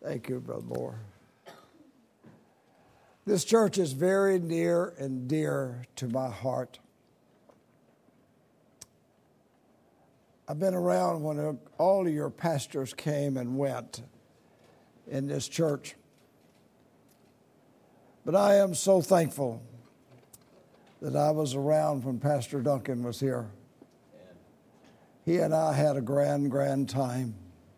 Thank you, Brother Moore. This church is very near and dear to my heart. I've been around when all of your pastors came and went in this church. But I am so thankful that I was around when Pastor Duncan was here. He and I had a grand time.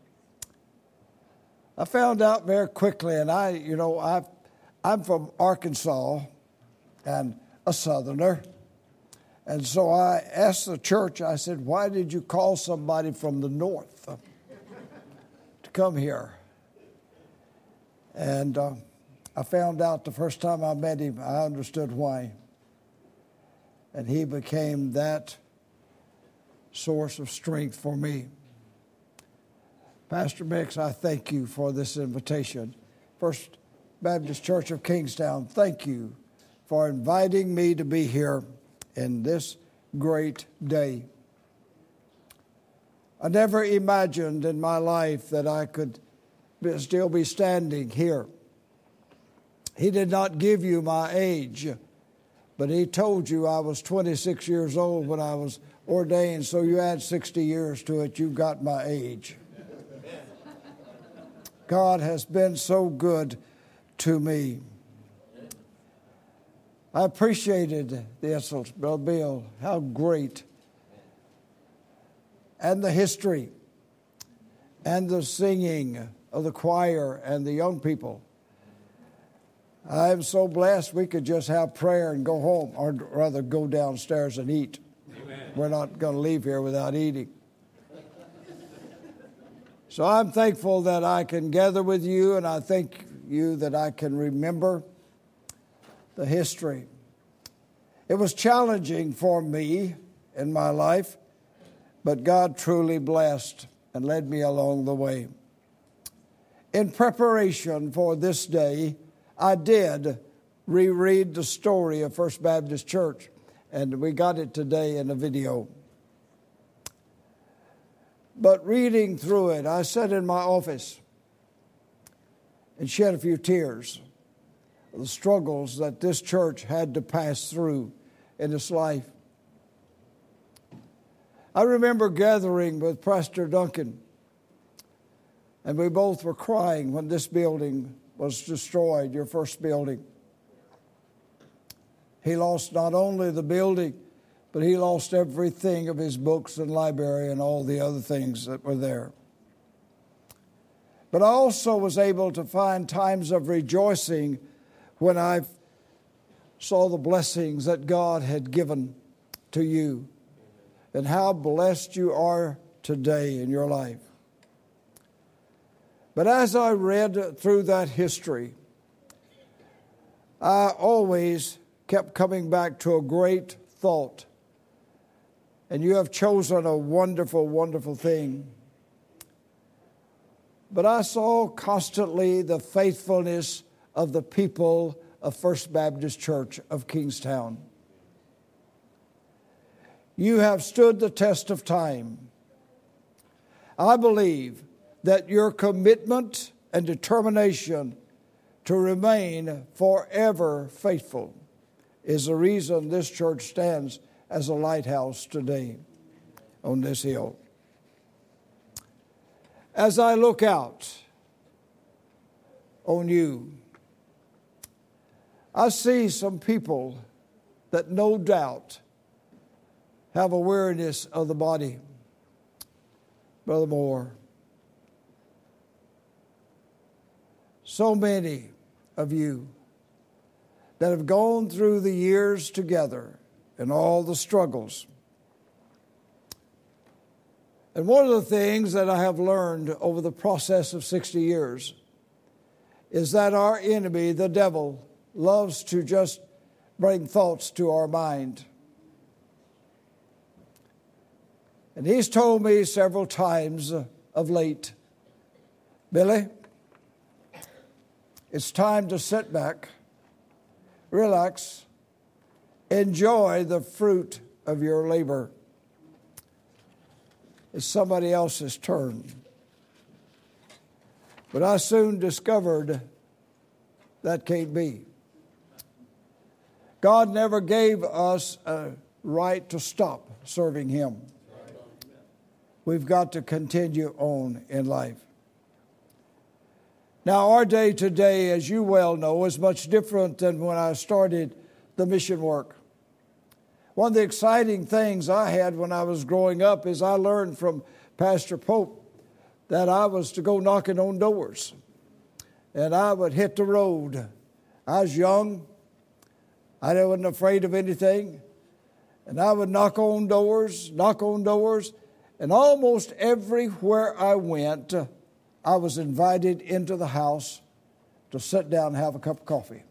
I found out very quickly, and I'm from Arkansas and a Southerner. And so I asked the church, I said, why did you call somebody from the north to come here? And I found out the first time I met him, I understood why. And he became that source of strength for me. Pastor Mix, I thank you for this invitation. First Baptist Church of Kingstown, thank you for inviting me to be here in this great day. I never imagined in my life that I could still be standing here. He did not give you my age, but he told you I was 26 years old when I was ordained, so you add 60 years to it, you've got my age. God has been so good to me. I appreciated the insults, Brother Bill, how great. And the history, and the singing of the choir and the young people. I am so blessed we could just have prayer and go home, or rather go downstairs and eat. Amen. We're not going to leave here without eating. So I'm thankful that I can gather with you, and I thank you that I can remember the history. It was challenging for me in my life, but God truly blessed and led me along the way. In preparation for this day, I did reread the story of First Baptist Church, and we got it today in a video. But reading through it, I sat in my office and shed a few tears of the struggles that this church had to pass through in its life. I remember gathering with Pastor Duncan, and we both were crying when this building was destroyed, your first building. He lost not only the building, but he lost everything of his books and library and all the other things that were there. But I also was able to find times of rejoicing when I saw the blessings that God had given to you and how blessed you are today in your life. But as I read through that history, I always kept coming back to a great thought. And you have chosen a wonderful, wonderful thing. But I saw constantly the faithfulness of the people of First Baptist Church of Kingstown. You have stood the test of time. I believe that your commitment and determination to remain forever faithful is the reason this church stands as a lighthouse today on this hill. As I look out on you, I see some people that no doubt have a weariness of the body. Brother Moore, so many of you that have gone through the years together and all the struggles. And one of the things that I have learned over the process of 60 years is that our enemy, the devil, loves to just bring thoughts to our mind. And he's told me several times of late, Billy, it's time to sit back, relax, enjoy the fruit of your labor. It's somebody else's turn. But I soon discovered that can't be. God never gave us a right to stop serving Him. We've got to continue on in life. Now, our day today, as you well know, is much different than when I started the mission work. One of the exciting things I had when I was growing up is I learned from Pastor Pope that I was to go knocking on doors. And I would hit the road. I was young. I wasn't afraid of anything. And I would knock on doors. And almost everywhere I went, I was invited into the house to sit down and have a cup of coffee.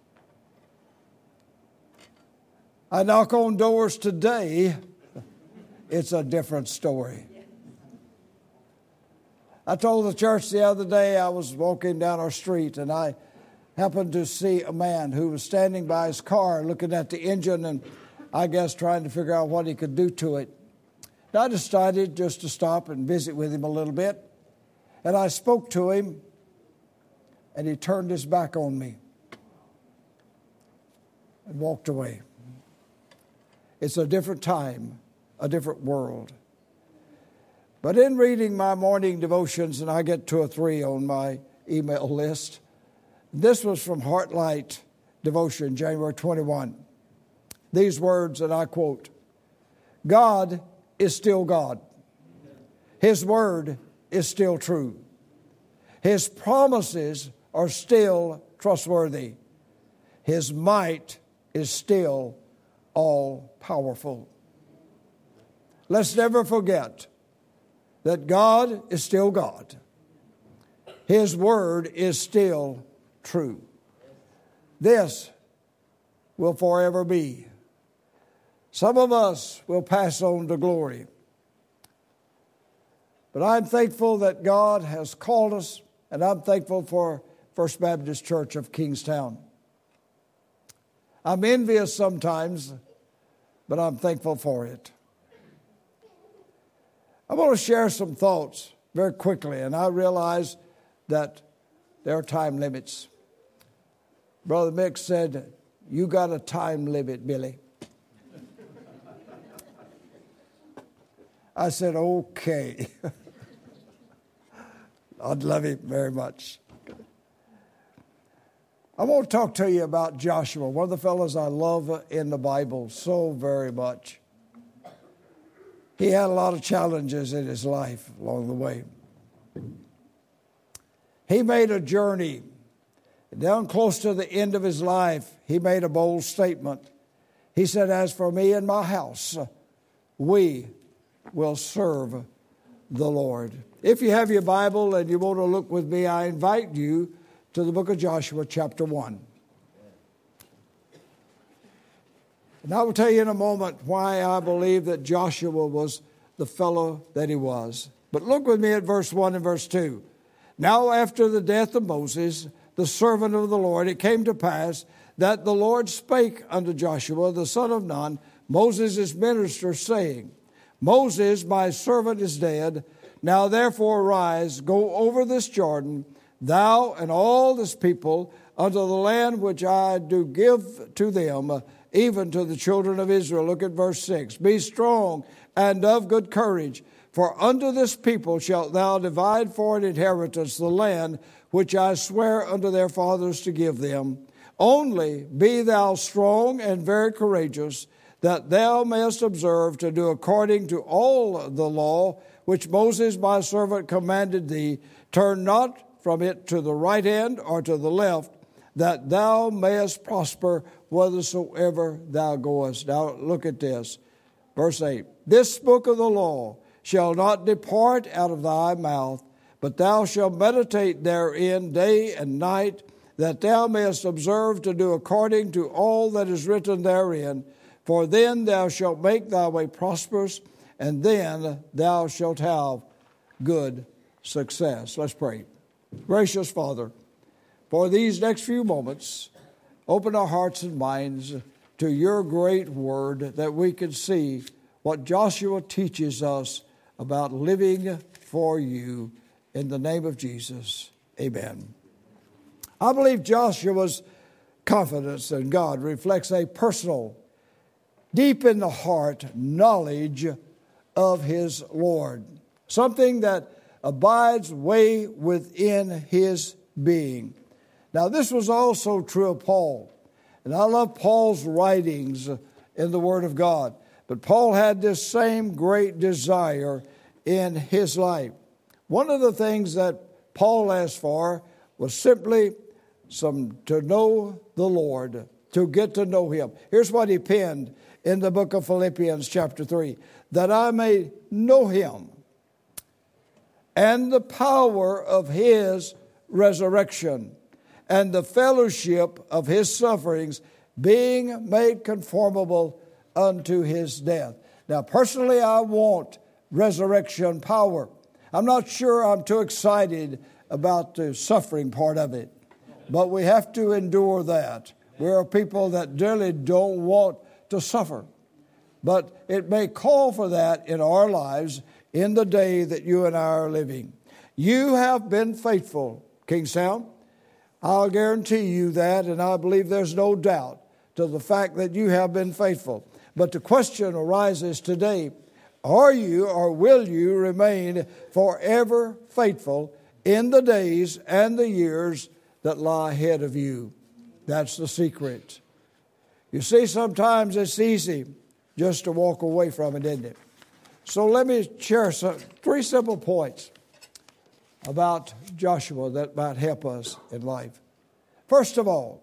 I knock on doors today, it's a different story. I told the church the other day, I was walking down our street and I happened to see a man who was standing by his car looking at the engine and I guess trying to figure out what he could do to it. And I decided just to stop and visit with him a little bit. And I spoke to him and he turned his back on me and walked away. It's a different time, a different world. But in reading my morning devotions, and I get 2 or 3 on my email list, this was from Heartlight Devotion, January 21. These words, and I quote, God is still God. His word is still true. His promises are still trustworthy. His might is still all-powerful. Let's never forget that God is still God. His word is still true. This will forever be. Some of us will pass on to glory. But I'm thankful that God has called us, and I'm thankful for First Baptist Church of Kingstown. I'm envious sometimes, but I'm thankful for it. I want to share some thoughts very quickly, and I realize that there are time limits. Brother Mick said, you got a time limit, Billy. I said, okay. I'd love it very much. I want to talk to you about Joshua, one of the fellows I love in the Bible so very much. He had a lot of challenges in his life along the way. He made a journey. Down close to the end of his life, he made a bold statement. He said, as for me and my house, we will serve the Lord. If you have your Bible and you want to look with me, I invite you to the book of Joshua, chapter 1. And I will tell you in a moment why I believe that Joshua was the fellow that he was. But look with me at verse 1 and verse 2. Now after the death of Moses, the servant of the Lord, it came to pass that the Lord spake unto Joshua, the son of Nun, Moses' minister, saying, Moses, my servant, is dead. Now therefore arise, go over this Jordan, thou and all this people, unto the land which I do give to them, even to the children of Israel. Look at verse 6. Be strong and of good courage, for unto this people shalt thou divide for an inheritance the land which I swear unto their fathers to give them. Only be thou strong and very courageous, that thou mayest observe to do according to all the law which Moses my servant commanded thee. Turn not from it to the right hand or to the left, that thou mayest prosper whithersoever thou goest. Now look at this. Verse 8. This book of the law shall not depart out of thy mouth, but thou shalt meditate therein day and night, that thou mayest observe to do according to all that is written therein. For then thou shalt make thy way prosperous, and then thou shalt have good success. Let's pray. Gracious Father, for these next few moments, open our hearts and minds to your great word, that we can see what Joshua teaches us about living for you. In the name of Jesus, Amen. I believe Joshua's confidence in God reflects a personal, deep in the heart knowledge of his Lord, something that abides way within his being. Now, this was also true of Paul, and I love Paul's writings in the Word of God, but Paul had this same great desire in his life. One of the things that Paul asked for was simply to know the Lord, to get to know him. Here's what he penned in the book of Philippians chapter 3, that I may know him and the power of his resurrection and the fellowship of his sufferings, being made conformable unto his death. Now, personally, I want resurrection power. I'm not sure I'm too excited about the suffering part of it, but we have to endure that. We are people that really don't want to suffer. But it may call for that in our lives in the day that you and I are living. You have been faithful, Kingstown. I'll guarantee you that, and I believe there's no doubt to the fact that you have been faithful. But the question arises today, are you or will you remain forever faithful in the days and the years that lie ahead of you? That's the secret. You see, sometimes it's easy just to walk away from it, isn't it? So let me share three simple points about Joshua that might help us in life. First of all,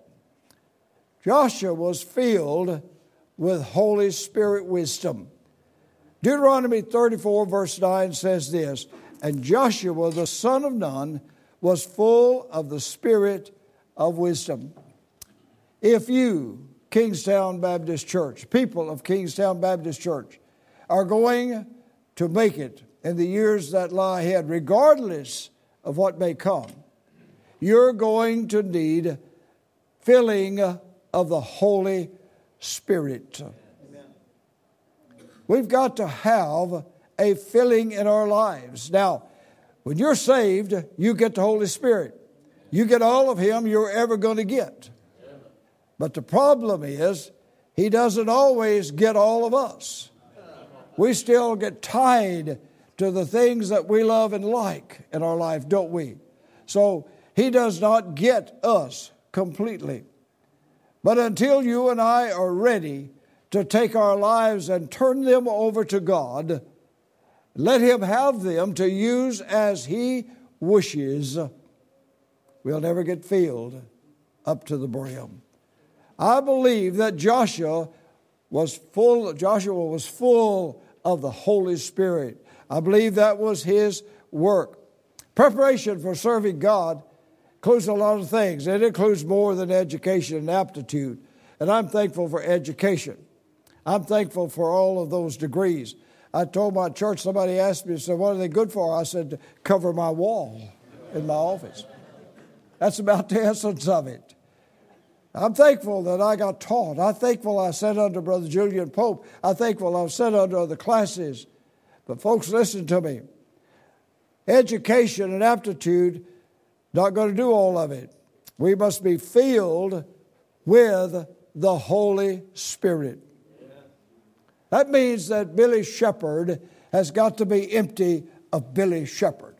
Joshua was filled with Holy Spirit wisdom. Deuteronomy 34 verse 9 says this, and Joshua the son of Nun was full of the Spirit of wisdom. If you, Kingstown Baptist Church, people of Kingstown Baptist Church, are going to make it in the years that lie ahead, regardless of what may come, you're going to need filling of the Holy Spirit. Amen. We've got to have a filling in our lives. Now, when you're saved, you get the Holy Spirit. You get all of Him you're ever going to get. But the problem is, He doesn't always get all of us. We still get tied to the things that we love and like in our life, don't we? So He does not get us completely. But until you and I are ready to take our lives and turn them over to God, let Him have them to use as He wishes, we'll never get filled up to the brim. I believe that Joshua was full of the Holy Spirit. I believe that was his work. Preparation for serving God includes a lot of things. It includes more than education and aptitude. And I'm thankful for education. I'm thankful for all of those degrees. I told my church, somebody asked me, said, what are they good for? I said, to cover my wall in my office. That's about the essence of it. I'm thankful that I got taught. I'm thankful I sat under Brother Julian Pope. I'm thankful I sat under other classes. But folks, listen to me. Education and aptitude, not going to do all of it. We must be filled with the Holy Spirit. That means that Billy Shepherd has got to be empty of Billy Shepherd.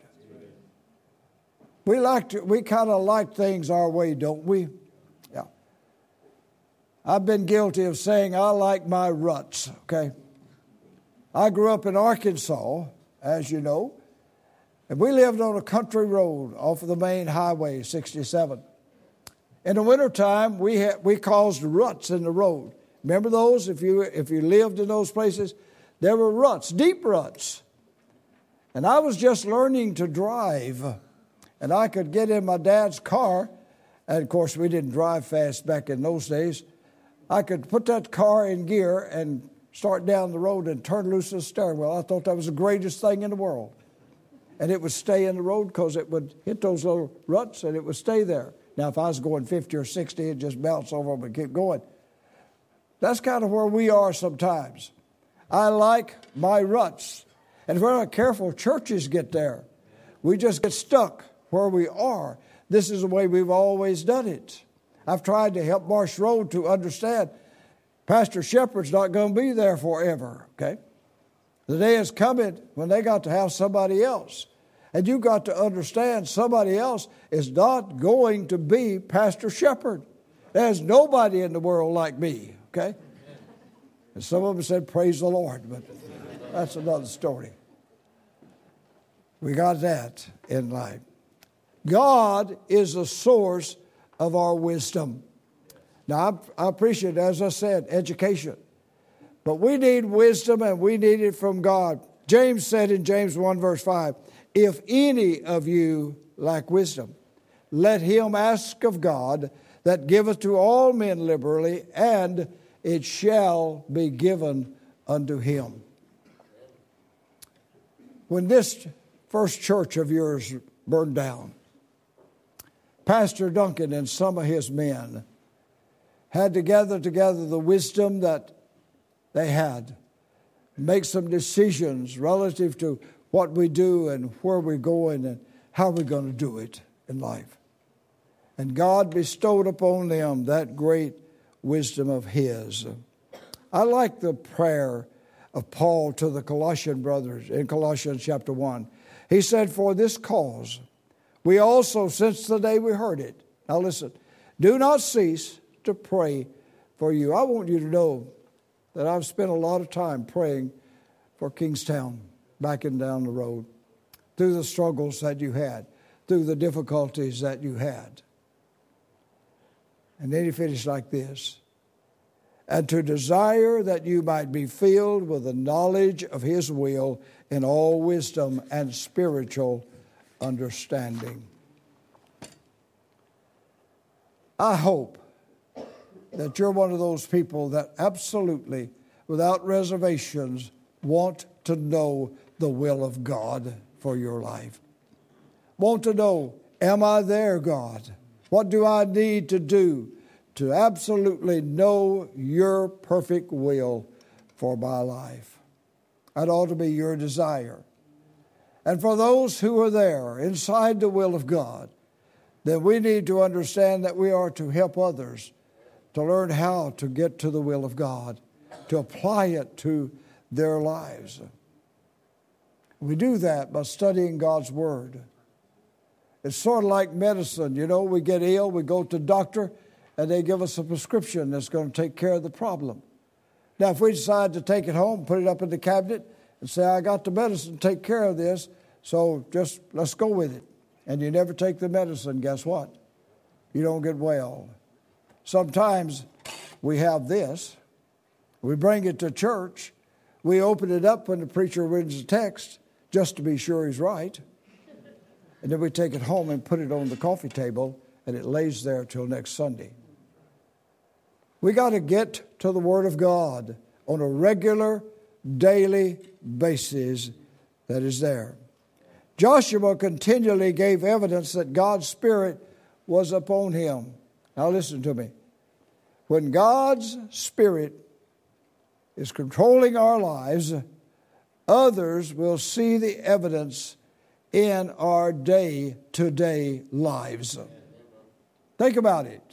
We kind of like things our way, don't we? Yeah. I've been guilty of saying I like my ruts, okay? I grew up in Arkansas, as you know, and we lived on a country road off of the main highway, 67. In the wintertime, we caused ruts in the road. Remember those? If you lived in those places, there were ruts, deep ruts. And I was just learning to drive. And I could get in my dad's car. And, of course, we didn't drive fast back in those days. I could put that car in gear and start down the road and turn loose the steering wheel. I thought that was the greatest thing in the world. And it would stay in the road because it would hit those little ruts and it would stay there. Now, if I was going 50 or 60, it'd just bounce over them and keep going. That's kind of where we are sometimes. I like my ruts. And if we're not careful, churches get there. We just get stuck where we are. This is the way we've always done it. I've tried to help Marsh Road to understand Pastor Shepherd's not going to be there forever, okay? The day is coming when they got to have somebody else. And you've got to understand somebody else is not going to be Pastor Shepherd. There's nobody in the world like me, okay? And some of them said, praise the Lord, but that's another story. We got that in life. God is the source of our wisdom. Now, I appreciate, as I said, education. But we need wisdom, and we need it from God. James said in James 1, verse 5, if any of you lack wisdom, let him ask of God, that giveth to all men liberally, and it shall be given unto him. When this first church of yours burned down, Pastor Duncan and some of his men had to gather together the wisdom that they had, make some decisions relative to what we do and where we're going and how we're going to do it in life. And God bestowed upon them that great wisdom of his. I like the prayer of Paul to the Colossian brothers in Colossians chapter 1. He said, for this cause, we also, since the day we heard it. Now listen, do not cease to pray for you. I want you to know that I've spent a lot of time praying for Kingstown, back and down the road, through the struggles that you had, through the difficulties that you had. And then he finished like this. And to desire that you might be filled with the knowledge of his will in all wisdom and spiritual understanding. I hope that you're one of those people that absolutely, without reservations, want to know the will of God for your life. Want to know, am I there, God? What do I need to do to absolutely know your perfect will for my life? That ought to be your desire. And for those who are there inside the will of God, then we need to understand that we are to help others to learn how to get to the will of God, to apply it to their lives. We do that by studying God's Word. It's sort of like medicine. You know, we get ill, we go to the doctor, and they give us a prescription that's going to take care of the problem. Now, if we decide to take it home, put it up in the cabinet, and say, I got the medicine to take care of this, so just let's go with it. And you never take the medicine, guess what? You don't get well. Sometimes we have this. We bring it to church. We open it up when the preacher reads the text just to be sure he's right. And then we take it home and put it on the coffee table, and it lays there till next Sunday. We got to get to the Word of God on a regular, daily basis that is there. Joshua continually gave evidence that God's Spirit was upon him. Now listen to me. When God's Spirit is controlling our lives, others will see the evidence in our day-to-day lives. Think about it.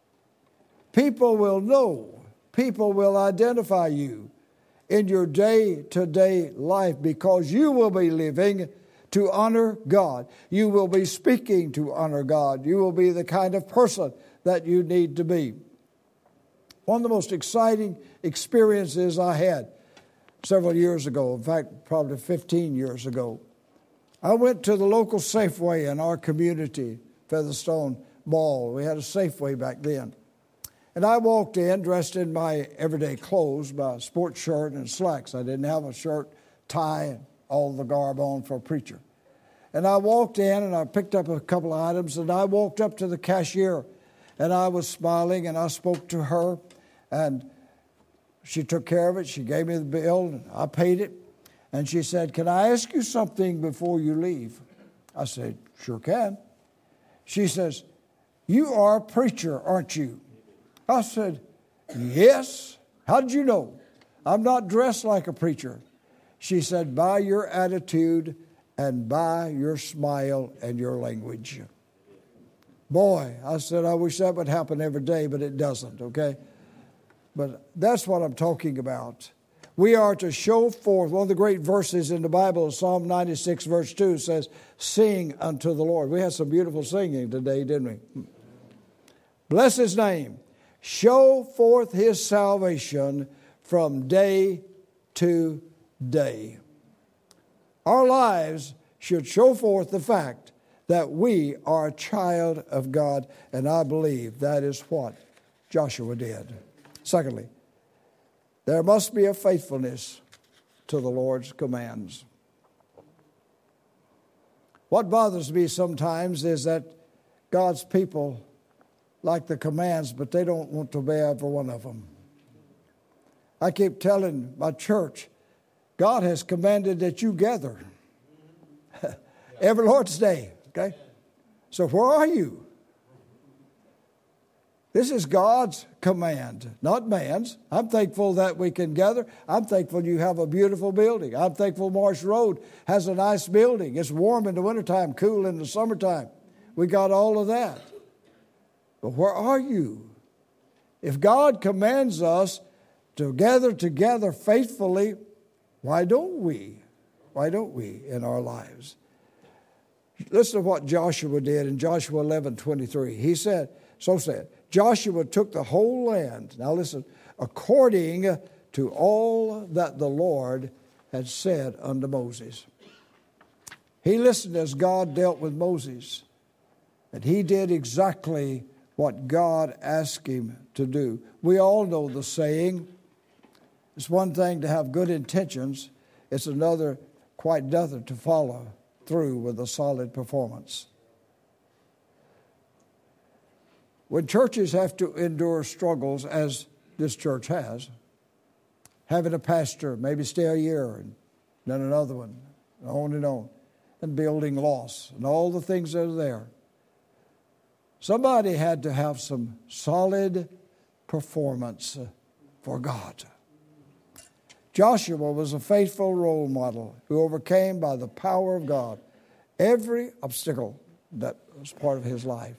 People will know. People will identify you in your day-to-day life because you will be living to honor God. You will be speaking to honor God. You will be the kind of person that you need to be. One of the most exciting experiences I had several years ago, in fact, probably 15 years ago, I went to the local Safeway in our community, Featherstone Mall. We had a Safeway back then. And I walked in dressed in my everyday clothes, my sports shirt and slacks. I didn't have a shirt, tie, and all the garb on for a preacher. And I walked in and I picked up a couple of items and I walked up to the cashier and I was smiling and I spoke to her and she took care of it. She gave me the bill and I paid it. And she said, can I ask you something before you leave? I said, sure can. She says, you are a preacher, aren't you? I said, yes. How did you know? I'm not dressed like a preacher. She said, by your attitude and by your smile and your language. Boy, I said, I wish that would happen every day, but it doesn't, okay? But that's what I'm talking about. We are to show forth. One of the great verses in the Bible, Psalm 96, verse 2, says, sing unto the Lord. We had some beautiful singing today, didn't we? Bless his name. Show forth his salvation from day to day. Our lives should show forth the fact that we are a child of God, and I believe that is what Joshua did. Secondly, there must be a faithfulness to the Lord's commands. What bothers me sometimes is that God's people like the commands, but they don't want to obey every one of them. I keep telling my church, God has commanded that you gather every Lord's Day, okay? So where are you? This is God's command, not man's. I'm thankful that we can gather. I'm thankful you have a beautiful building. I'm thankful Marsh Road has a nice building. It's warm in the wintertime, cool in the summertime. We got all of that. But where are you? If God commands us to gather together faithfully, why don't we? Why don't we in our lives? Listen to what Joshua did in Joshua 11:23. He said, Joshua took the whole land, now listen, according to all that the Lord had said unto Moses. He listened as God dealt with Moses, and he did exactly what God asked him to do. We all know the saying, it's one thing to have good intentions, it's another, quite another, to follow through with a solid performance. When churches have to endure struggles, as this church has, having a pastor maybe stay a year and then another one, on, and building loss and all the things that are there, somebody had to have some solid performance for God. Joshua was a faithful role model who overcame by the power of God every obstacle that was part of his life.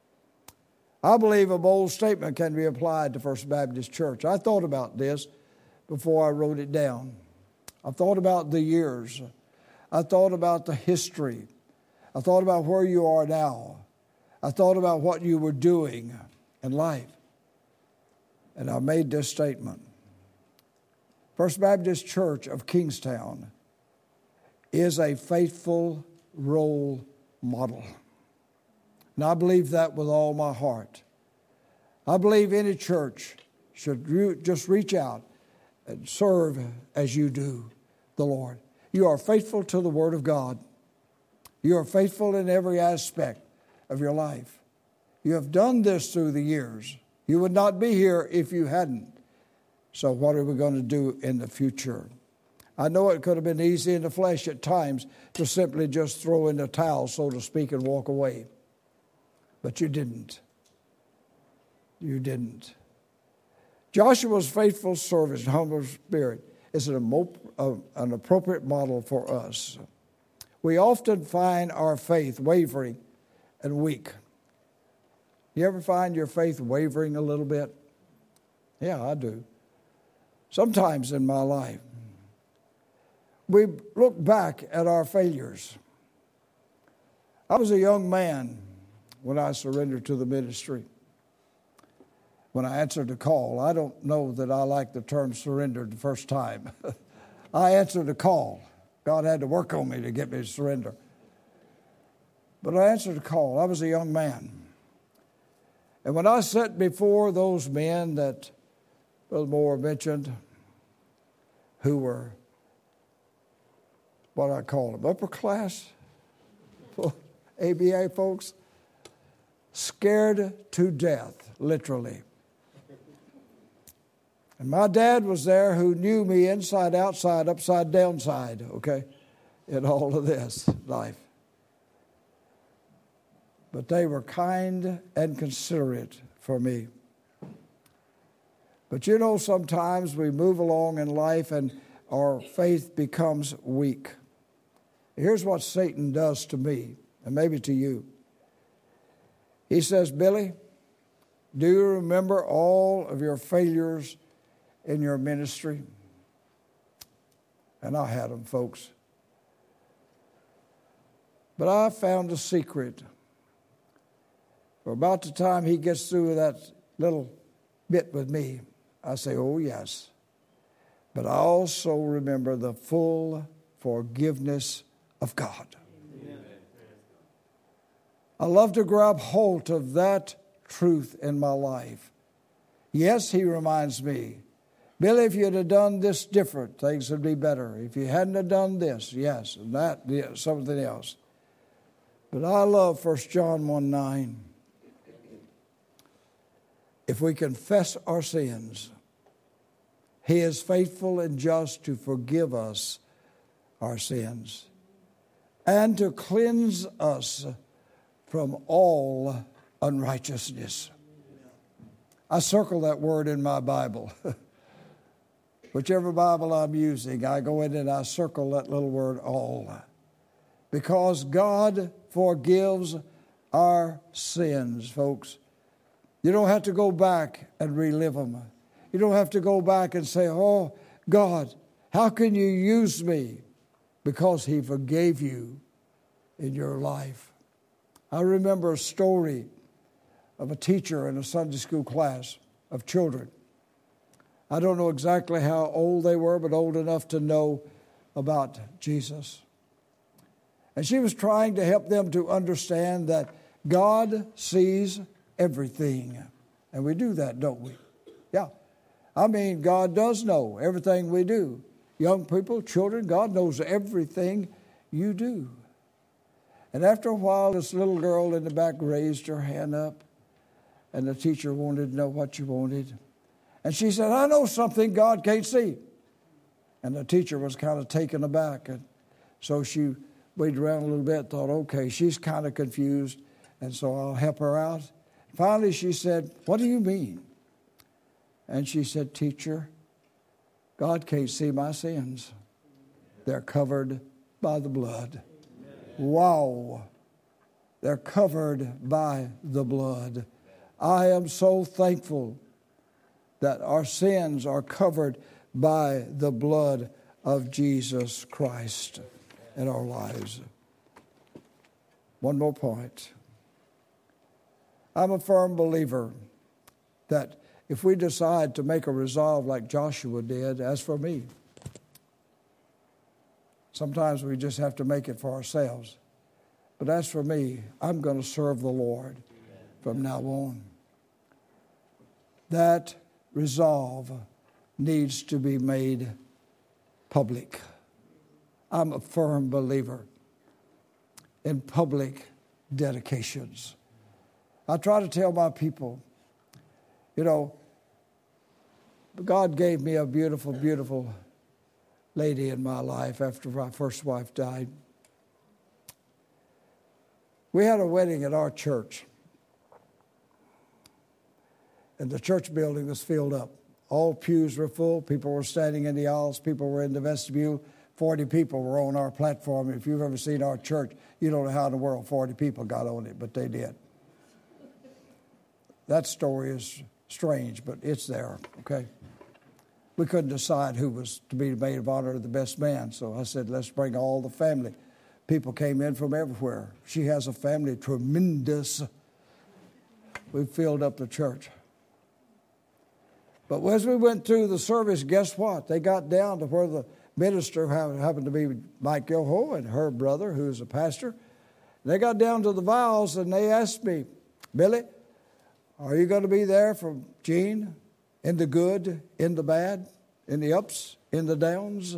I believe a bold statement can be applied to First Baptist Church. I thought about this before I wrote it down. I thought about the years. I thought about the history. I thought about where you are now. I thought about what you were doing in life. And I made this statement. First Baptist Church of Kingstown is a faithful role model. And I believe that with all my heart. I believe any church should just reach out and serve as you do the Lord. You are faithful to the Word of God. You are faithful in every aspect of your life. You have done this through the years. You would not be here if you hadn't. So what are we going to do in the future? I know it could have been easy in the flesh at times to simply just throw in the towel, so to speak, and walk away. But you didn't. You didn't. Joshua's faithful service and humble spirit is an appropriate model for us. We often find our faith wavering and weak. You ever find your faith wavering a little bit? Yeah, I do. Sometimes in my life. We look back at our failures. I was a young man when I surrendered to the ministry. When I answered the call, I don't know that I like the term surrendered the first time. I answered the call. God had to work on me to get me to surrender. But I answered the call. I was a young man. And when I sat before those men that Brother Moore mentioned, who were, what I call them, upper class, ABA folks, scared to death, literally. And my dad was there who knew me inside, outside, upside, downside, okay, in all of this life. But they were kind and considerate for me. But you know, sometimes we move along in life and our faith becomes weak. Here's what Satan does to me, and maybe to you. He says, Billy, do you remember all of your failures in your ministry? And I had them, folks. But I found a secret. For about the time he gets through that little bit with me, I say, oh, yes. But I also remember the full forgiveness of God. Amen. I love to grab hold of that truth in my life. Yes, he reminds me, Billy, if you'd have done this different, things would be better. If you hadn't have done this, yes, and that, something else. But I love 1 John 1:9. If we confess our sins, he is faithful and just to forgive us our sins and to cleanse us from all unrighteousness. I circle that word in my Bible. Whichever Bible I'm using, I go in and I circle that little word all. Because God forgives our sins, folks. You don't have to go back and relive them. You don't have to go back and say, oh, God, how can you use me? Because he forgave you in your life. I remember a story of a teacher in a Sunday school class of children. I don't know exactly how old they were, but old enough to know about Jesus. And she was trying to help them to understand that God sees everything. And we do that, don't we? Yeah. I mean, God does know everything we do. Young people, children, God knows everything you do. And after a while, this little girl in the back raised her hand up, and the teacher wanted to know what she wanted. And she said, I know something God can't see. And the teacher was kind of taken aback. And so she waited around a little bit, thought, okay, she's kind of confused, and so I'll help her out. Finally, she said, what do you mean? And she said, teacher, God can't see my sins. They're covered by the blood. Wow. They're covered by the blood. I am so thankful that our sins are covered by the blood of Jesus Christ in our lives. One more point. I'm a firm believer that if we decide to make a resolve like Joshua did, as for me, sometimes we just have to make it for ourselves. But as for me, I'm going to serve the Lord from now on. That resolve needs to be made public. I'm a firm believer in public dedications. I try to tell my people, you know, God gave me a beautiful, beautiful lady in my life after my first wife died. We had a wedding at our church, and the church building was filled up. All pews were full. People were standing in the aisles. People were in the vestibule. 40 people were on our platform. If you've ever seen our church, you don't know how in the world 40 people got on it, but they did. That story is strange, but it's there, okay? We couldn't decide who was to be the maid of honor or the best man, so I said, let's bring all the family. People came in from everywhere. She has a family tremendous. We filled up the church. But as we went through the service, guess what? They got down to where the minister happened to be Mike Yoho and her brother, who's a pastor. They got down to the vows, and they asked me, Billy, are you going to be there for Jean in the good, in the bad, in the ups, in the downs?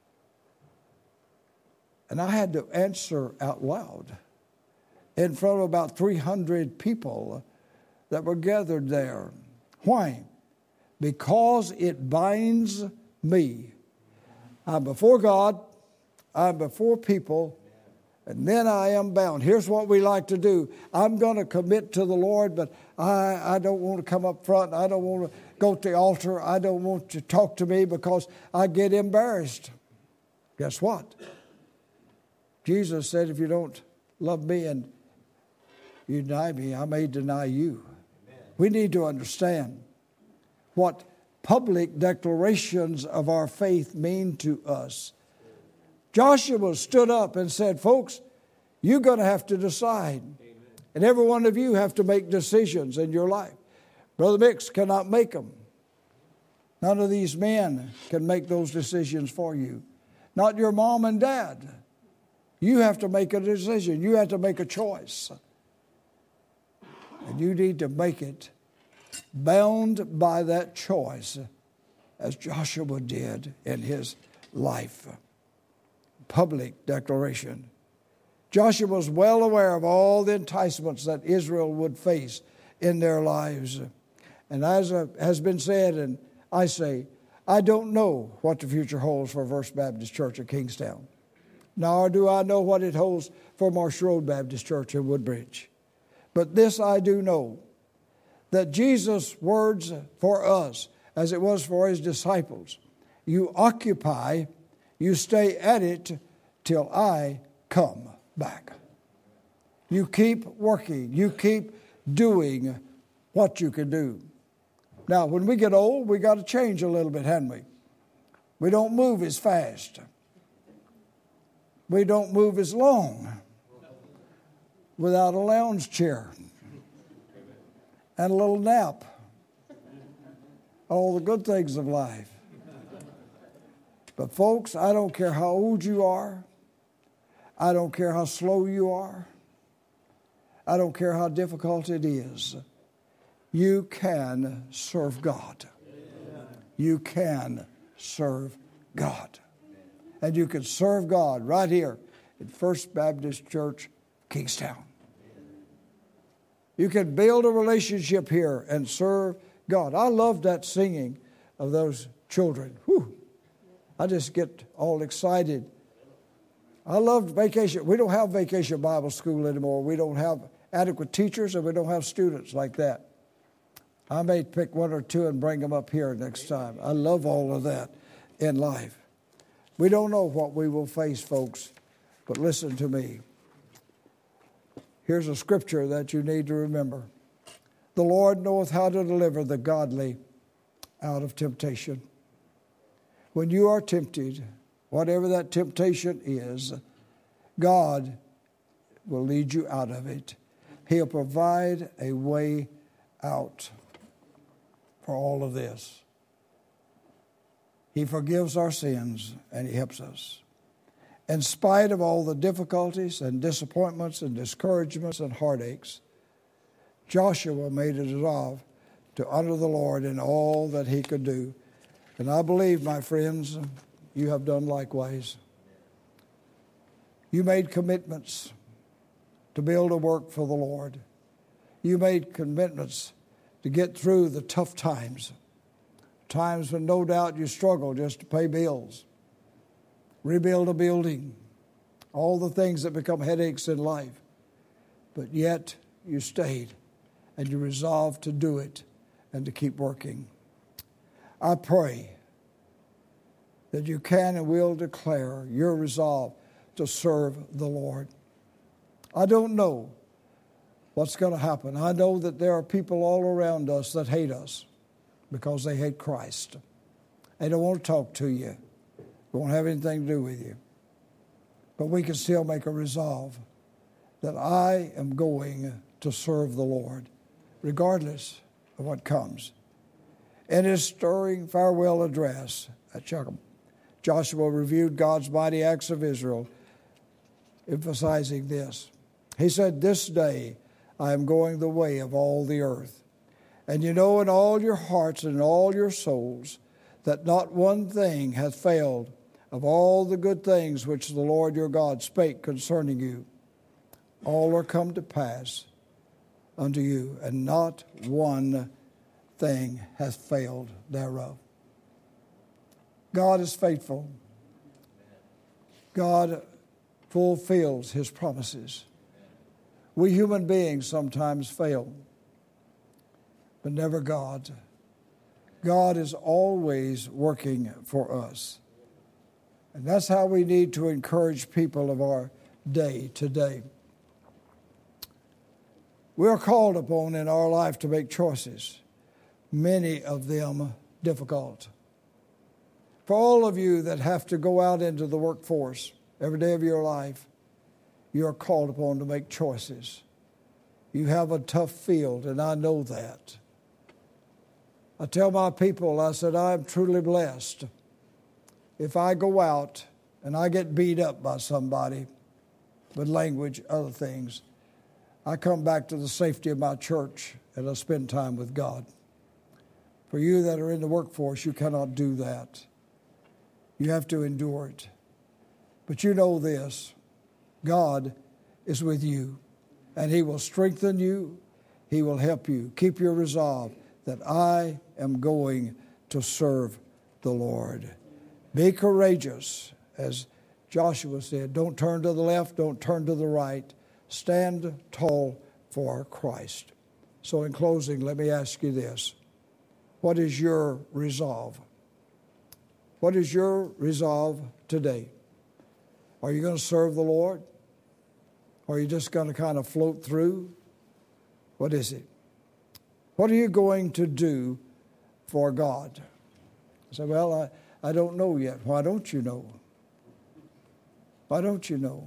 And I had to answer out loud in front of about 300 people that were gathered there. Why? Because it binds me. I'm before God, I'm before people, and then I am bound. Here's what we like to do. I'm going to commit to the Lord, but I don't want to come up front. I don't want to go to the altar. I don't want you to talk to me because I get embarrassed. Guess what? Jesus said, if you don't love me and you deny me, I may deny you. Amen. We need to understand what public declarations of our faith mean to us. Joshua stood up and said, folks, you're going to have to decide. Amen. And every one of you have to make decisions in your life. Brother Mix cannot make them. None of these men can make those decisions for you. Not your mom and dad. You have to make a decision. You have to make a choice. And you need to make it bound by that choice, as Joshua did in his life. Public declaration. Joshua was well aware of all the enticements that Israel would face in their lives. And as has been said, and I say, I don't know what the future holds for First Baptist Church of Kingstown. Nor do I know what it holds for Marsh Road Baptist Church in Woodbridge. But this I do know, that Jesus' words for us, as it was for his disciples, you occupy, you stay at it till I come back. You keep working, you keep doing what you can do. Now, when we get old, we got to change a little bit, haven't we? We don't move as fast. We don't move as long without a lounge chair and a little nap. All the good things of life. But folks, I don't care how old you are. I don't care how slow you are. I don't care how difficult it is. You can serve God. You can serve God. And you can serve God right here at First Baptist Church, Kingstown. You can build a relationship here and serve God. I love that singing of those children. Whew. I just get all excited. I love vacation. We don't have Vacation Bible School anymore. We don't have adequate teachers, and we don't have students like that. I may pick one or two and bring them up here next time. I love all of that in life. We don't know what we will face, folks, but listen to me. Here's a scripture that you need to remember. The Lord knoweth how to deliver the godly out of temptation. When you are tempted, whatever that temptation is, God will lead you out of it. He'll provide a way out for all of this. He forgives our sins and he helps us. In spite of all the difficulties and disappointments and discouragements and heartaches, Joshua made a resolve to honor the Lord in all that he could do. And I believe, my friends, you have done likewise. You made commitments to build a work for the Lord. You made commitments to get through the tough times, times when no doubt you struggle just to pay bills, rebuild a building, all the things that become headaches in life. But yet you stayed and you resolved to do it and to keep working. I pray that you can and will declare your resolve to serve the Lord. I don't know what's going to happen. I know that there are people all around us that hate us because they hate Christ. They don't want to talk to you. They won't have anything to do with you. But we can still make a resolve that I am going to serve the Lord, regardless of what comes. In his stirring farewell address at Shechem, Joshua reviewed God's mighty acts of Israel, emphasizing this. He said, "This day I am going the way of all the earth. And you know in all your hearts and in all your souls that not one thing hath failed of all the good things which the Lord your God spake concerning you. All are come to pass unto you, and not one thing hath failed thereof." God is faithful. God fulfills his promises. We human beings sometimes fail, but never God. God is always working for us. And that's how we need to encourage people of our day today. We are called upon in our life to make choices, many of them difficult. For all of you that have to go out into the workforce every day of your life, you are called upon to make choices. You have a tough field, and I know that. I tell my people, I said, I'm truly blessed if I go out and I get beat up by somebody with language, other things. I come back to the safety of my church and I spend time with God. For you that are in the workforce, you cannot do that. You have to endure it. But you know this, God is with you, and He will strengthen you. He will help you. Keep your resolve that I am going to serve the Lord. Be courageous, as Joshua said. Don't turn to the left, don't turn to the right. Stand tall for Christ. So in closing, let me ask you this. What is your resolve? What is your resolve today? Are you going to serve the Lord? Or are you just going to kind of float through? What is it? What are you going to do for God? I say, well, I don't know yet. Why don't you know? Why don't you know?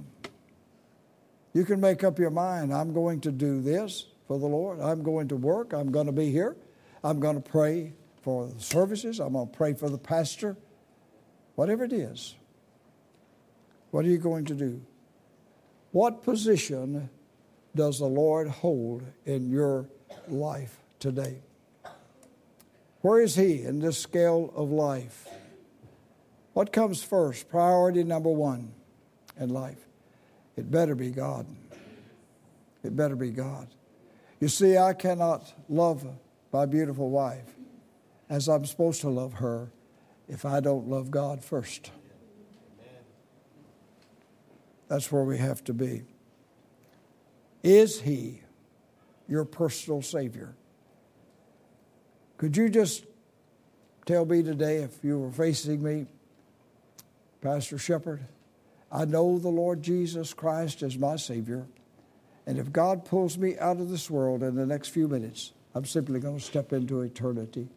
You can make up your mind, I'm going to do this for the Lord. I'm going to work. I'm going to be here. I'm going to pray for the services. I'm going to pray for the pastor. Whatever it is. What are you going to do? What position does the Lord hold in your life today? Where is He in this scale of life? What comes first? Priority number one in life. It better be God. It better be God. You see, I cannot love my beautiful wife as I'm supposed to love her if I don't love God first. That's where we have to be. Is He your personal Savior? Could you just tell me today, if you were facing me, Pastor Shepherd, I know the Lord Jesus Christ is my Savior, and if God pulls me out of this world in the next few minutes, I'm simply going to step into eternity.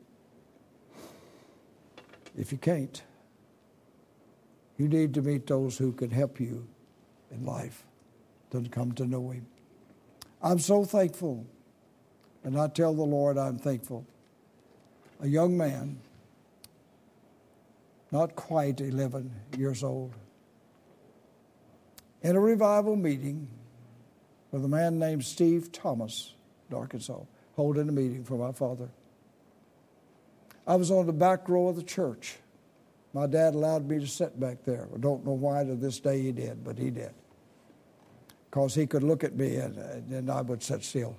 If you can't, you need to meet those who can help you in life to come to know Him. I'm so thankful, and I tell the Lord I'm thankful. A young man, not quite 11 years old, in a revival meeting with a man named Steve Thomas in Arkansas, holding a meeting for my father. I was on the back row of the church. My dad allowed me to sit back there. I don't know why to this day he did, but he did. Because he could look at me and I would sit still.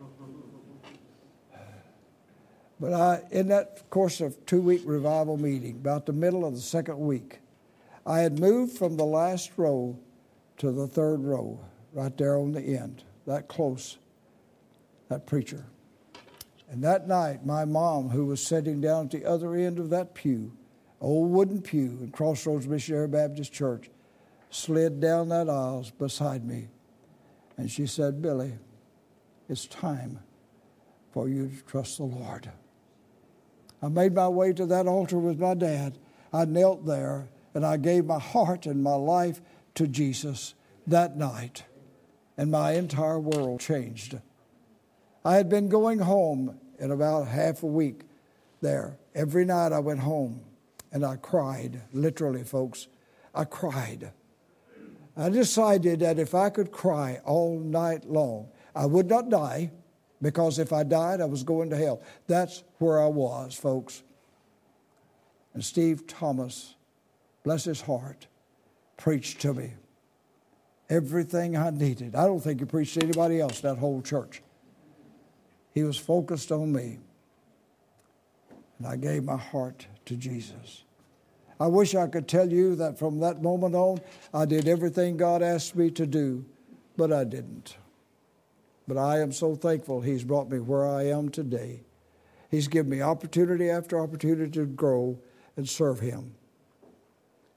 But in that course of 2-week revival meeting, about the middle of the second week, I had moved from the last row to the third row, right there on the end, that close, that preacher. And that night, my mom, who was sitting down at the other end of that pew, old wooden pew in Crossroads Missionary Baptist Church, slid down that aisle beside me. And she said, Billy, it's time for you to trust the Lord. I made my way to that altar with my dad. I knelt there, and I gave my heart and my life to Jesus that night. And my entire world changed. I had been going home in about half a week there. Every night I went home, and I cried, literally, folks. I cried. I decided that if I could cry all night long, I would not die, because if I died, I was going to hell. That's where I was, folks. And Steve Thomas, bless his heart, preached to me everything I needed. I don't think he preached to anybody else, that whole church. He was focused on me. And I gave my heart to Jesus. I wish I could tell you that from that moment on, I did everything God asked me to do, but I didn't. But I am so thankful He's brought me where I am today. He's given me opportunity after opportunity to grow and serve Him.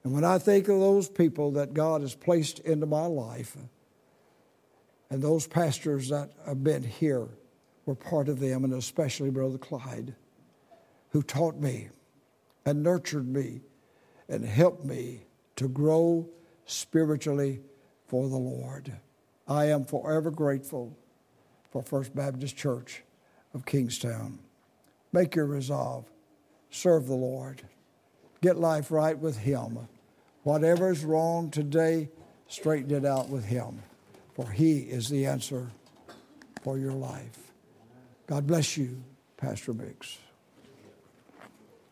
And when I think of those people that God has placed into my life, and those pastors that have been here were part of them, and especially Brother Clyde, who taught me and nurtured me and helped me to grow spiritually for the Lord. I am forever grateful for First Baptist Church of Kingstown. Make your resolve. Serve the Lord. Get life right with Him. Whatever is wrong today, straighten it out with Him, for He is the answer for your life. God bless you, Pastor Biggs.